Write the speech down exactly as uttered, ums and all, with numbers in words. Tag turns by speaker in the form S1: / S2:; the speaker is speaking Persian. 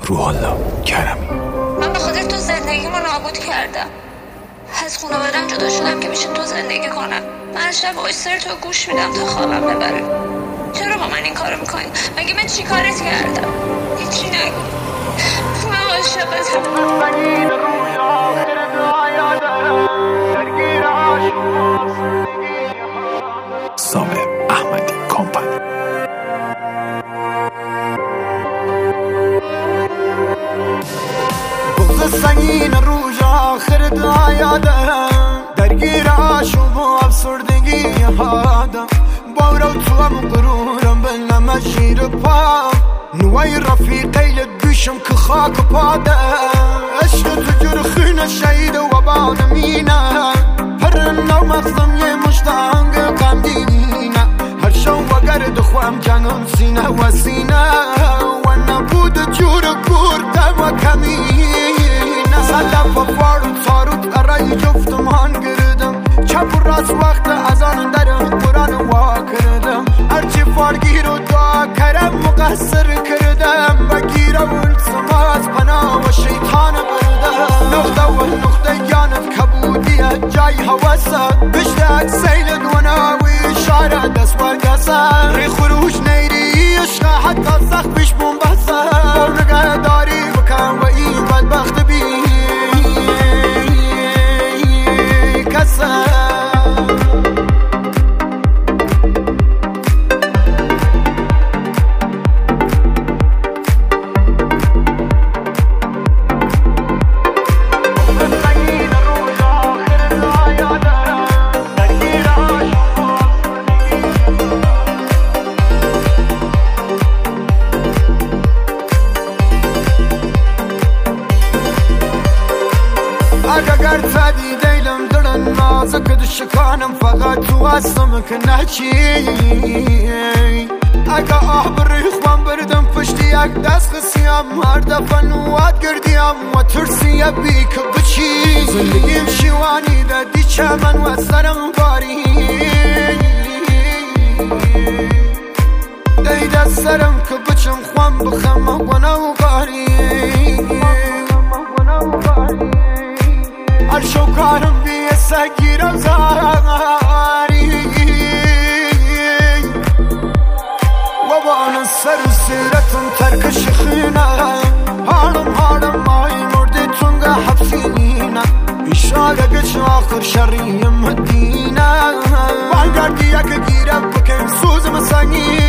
S1: روح الله کرمی.
S2: من به خاطر تو زندگیمو نابود کردم، از خانواده‌ام جدا شدم که بشه تو زندگی کنم. من شب وایسر تو گوش میدم تا خوابم ببره. چرا با من این کارو میکنی؟ مگه من چی کارت کردم؟ هیچی نگو. من عاشقتم.
S1: سامر احمدی کمپانی.
S3: بغض سنگین روز آخر دایادم، درگیر عاشق و افسردگی هادم. بارو تو هم غرورم بلنم شیر پام، نوای رفیقی لگوشم که خاک پادم. عشق تو جرخین شهید و بانمینه، پر نو مغزم یه مشتانگ غمگینه. هر شو و گرد خوام جنم سینه و سینه، و نبود جور گرده و کمینه. سلف و فارو تاروت ارای جفتم هان گردم، چپ و راست وقت از آن در قرآن وا کردم. هرچی فارگیر و دعا کرم مقصر کردم، بگیر و التماس پناه و شیطان بردم. نقطه و نقطه جانت کبودیه جای حواسه، بشتاق سیل دوناوی شاره دست و گسه. ری خروش نیری عشقه حتی سخت پیش بومبسه، نگه داری بکن و این بدبخت بی کسه. اگر تدی دیلم درن نازک دشکانم، فقط تو هستم که نچی. اگه آه بریخوام بردم پشتی یک دست خسیم، هر دفعه نوات گردیم و ترسی بی که بچی. زندگیم شیوانی دادی چمن و سرم باری، دیده سرم که بچم خوام بخم و نو باری. هر شو کارم بیه سگیرم زاری، و با آن سر و سیرتم ترکش خینم. هارم هارم مای مرده تونگه حبسینینم، اشاره گچ آخر شریم مدینم. بانگردی یک گیرم بکن سوزم سنگین،